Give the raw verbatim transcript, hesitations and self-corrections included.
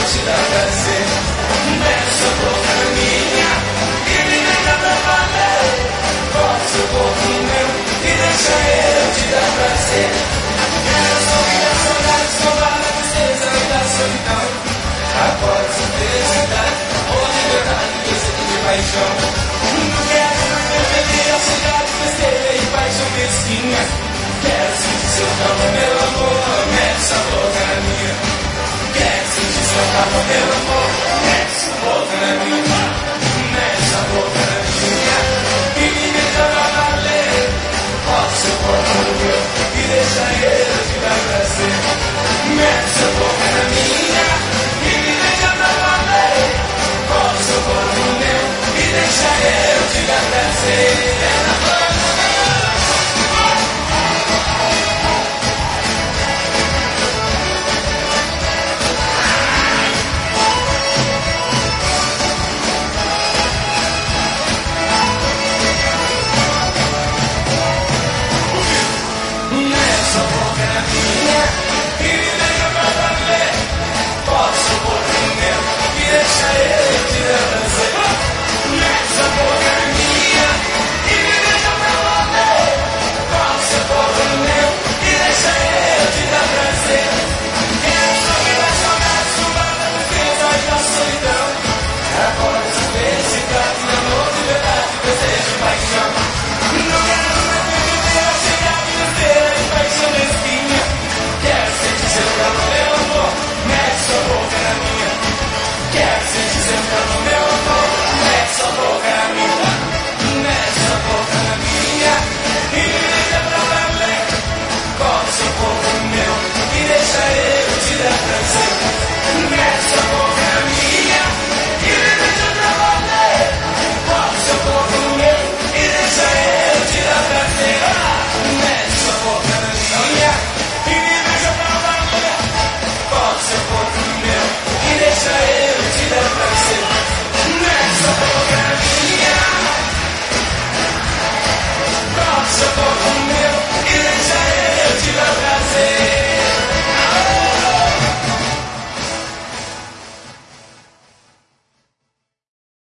te dar prazer. Mete sua boca na minha e me deixa pra valer. Bota seu corpo no meu e deixa eu te dar prazer. Quero sorrir a saudade, salvar a tristeza da solidão. Agora sua felicidade, ou liberdade, desejo de paixão. Não quero mais perder a cidade, besteira e paixão mesquinha. Quero sentir seu calor, meu amor, mete sua boca na minha. Quero sentir seu calor, meu amor, mete sua boca na minha. Mete sua boca na minha e me deixa pra valer. Bota seu corpo no meu e deixa eu te dar prazer. Mete sua boca na minha e me deixa pra valer. Bota seu corpo no meu e deixa eu te dar prazer.